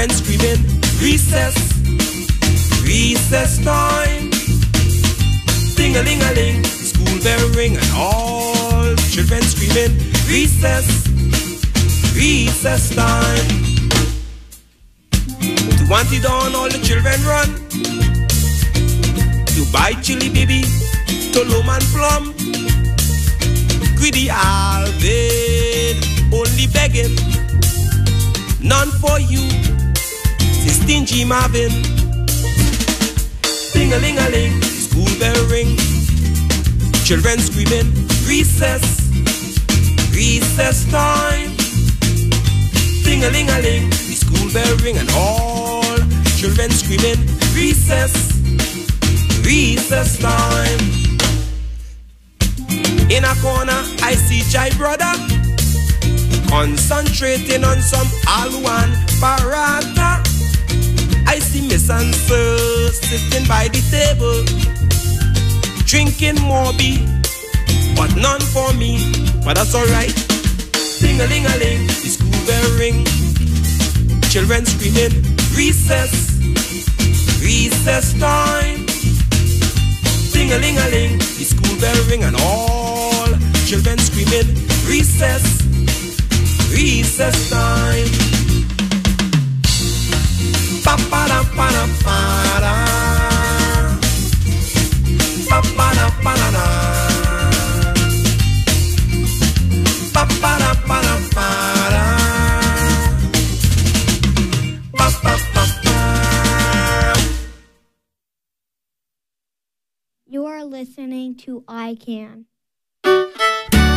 Children screaming, recess, recess time. Ding-a-ling-a-ling, school bell ring, and all children screaming, recess, recess time. To want it on, all the children run. To buy chili baby, to loam and plum. Greedy Alvin, only begging, none for you, say stingy Marvin. Ding-a-ling-a-ling, school bell ring, children screaming, recess, recess time. Ding-a-ling-a-ling, the school bell ring, and all children screaming, recess, recess time. In a corner, I see Jai brother concentrating on some Alwan Parata. I see Miss Answer sitting by the table, drinking Morbi, but none for me, but that's alright. Ding-a-ling-a-ling, the school bell ring, children screaming, recess, recess time. Ding-a-ling-a-ling, the school bell ring, and all children screaming, recess, recess time. Pa-pa-da-pa-da-pa-da, pa-pa-da-pa-da-da, pa-pa-da-pa-da-pa-da, pa-pa-pa-pa. You are listening to I Can.